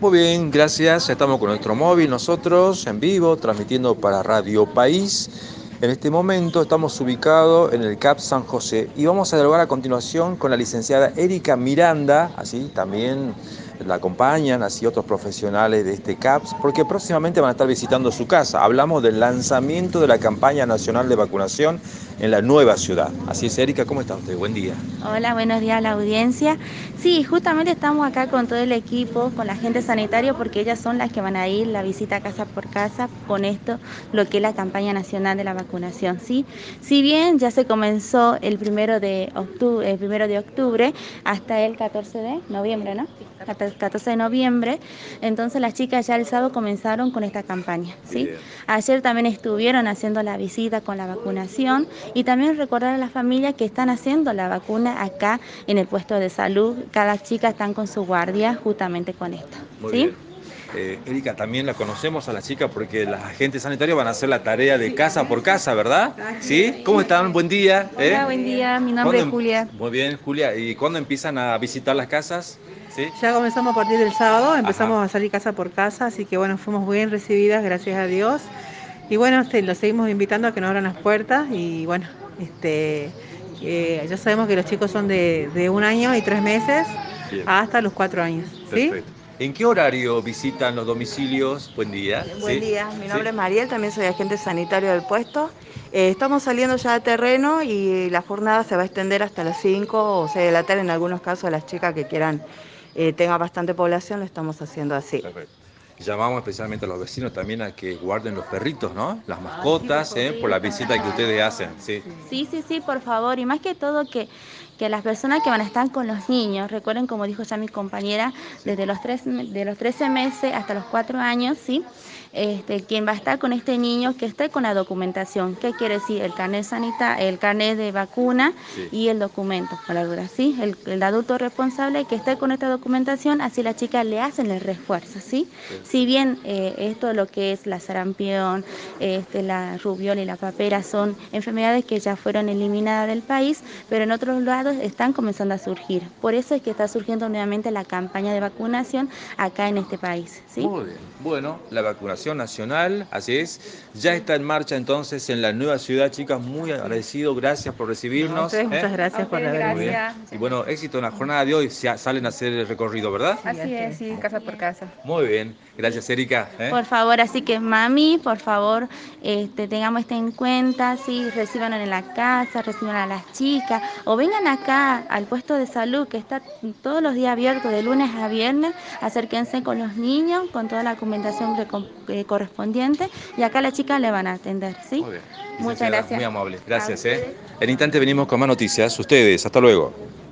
Muy bien, gracias. Estamos con nuestro móvil nosotros en vivo, transmitiendo para Radio País. En este momento estamos ubicados en el CAP San José y vamos a dialogar a continuación con la licenciada Erika Miranda, así también la acompañan, así otros profesionales de este CAPS, porque próximamente van a estar visitando su casa. Hablamos del lanzamiento de la campaña nacional de vacunación en la nueva ciudad. Así es, Erika, ¿cómo está usted? Buen día. Hola, buenos días a la audiencia. Sí, justamente estamos acá con todo el equipo, con la gente sanitaria, porque ellas son las que van a ir la visita casa por casa con esto, lo que es la campaña nacional de la vacunación, ¿sí? Si bien ya se comenzó el 1 de octubre hasta el 14 de noviembre, ¿no? Hasta el 14 de noviembre, entonces las chicas ya el sábado comenzaron con esta campaña, ¿sí? Bien. Ayer también estuvieron haciendo la visita con la vacunación y también recordar a las familias que están haciendo la vacuna acá en el puesto de salud. Cada chica están con su guardia justamente con esto, Muy ¿sí? bien. Erika, también la conocemos a la chica porque las agentes sanitarios van a hacer la tarea de casa por casa, ¿verdad? ¿Sí? ¿Cómo están? Buen día. Hola, buen día, mi nombre es Julia. Muy bien, Julia. ¿Y cuándo empiezan a visitar las casas? ¿Sí? Ya comenzamos a partir del sábado, Ajá. empezamos a salir casa por casa, así que bueno, fuimos bien recibidas, gracias a Dios. Y bueno, los seguimos invitando a que nos abran las puertas y bueno, ya sabemos que los chicos son de 1 año y 3 meses Bien, hasta los 4 años, ¿sí? perfecto. ¿En qué horario visitan los domicilios? Buen día. Buen ¿Sí? día, mi ¿Sí? nombre es Mariel, también soy agente sanitario del puesto. Estamos saliendo ya de terreno y la jornada se va a extender hasta las 5 o 6 de la tarde. En algunos casos, las chicas que quieran, tengan bastante población, lo estamos haciendo así. Perfecto. Llamamos especialmente a los vecinos también a que guarden los perritos, ¿no? Las mascotas, por la visita que ustedes hacen. Sí. Sí, por favor. Y más que todo que las personas que van a estar con los niños, recuerden, como dijo ya mi compañera, desde de los 13 meses hasta los 4 años, ¿sí? Quien va a estar con este niño, que esté con la documentación. ¿Qué quiere decir? El carnet el carnet de vacuna Sí. y el documento, por la duda, ¿sí? El adulto responsable que esté con esta documentación, así las chicas le hacen el refuerzo, ¿sí? Si bien esto lo que es la sarampión, la rubiola y la papera son enfermedades que ya fueron eliminadas del país, pero en otros lados están comenzando a surgir. Por eso es que está surgiendo nuevamente la campaña de vacunación acá en este país, ¿sí? Muy bien. Bueno, la vacunación nacional, así es, ya está en marcha entonces en la nueva ciudad, chicas. Muy agradecido, gracias por No, a recibirnos. ustedes muchas gracias por haber Muy bien. venido. Y bueno, éxito en la jornada de hoy. Salen a hacer el recorrido, ¿verdad? Sí, Así es, sí, casa por casa. Muy bien. Gracias, Erika. Por favor, así que mami, por favor, tengamos esto en cuenta, sí, reciban en la casa, reciban a las chicas, o vengan acá al puesto de salud que está todos los días abierto, de lunes a viernes, acérquense con los niños, con toda la documentación correspondiente, y acá las chicas le van a atender, ¿sí? Muy bien. Muchas Licenciada, gracias. muy amable. A Gracias, ustedes. En instante venimos con más noticias. Ustedes, hasta luego.